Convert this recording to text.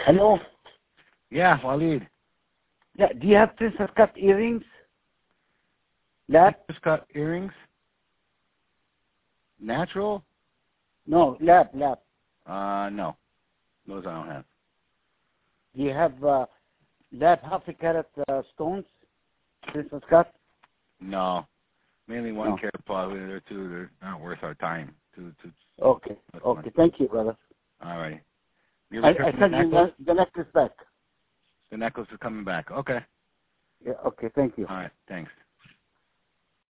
Hello? Yeah, Waleed. Yeah, do you have princess cut earrings? Lab? Princess cut earrings? Natural? No, lab. No. Those I don't have. Do you have lab half a carat stones? Princess cut? No. Mainly one No. carat probably. They're not worth our time. Okay. Thank you, brother. All right. I sent you the necklace back. The necklace is coming back. Okay. Yeah, okay, thank you. All right, thanks.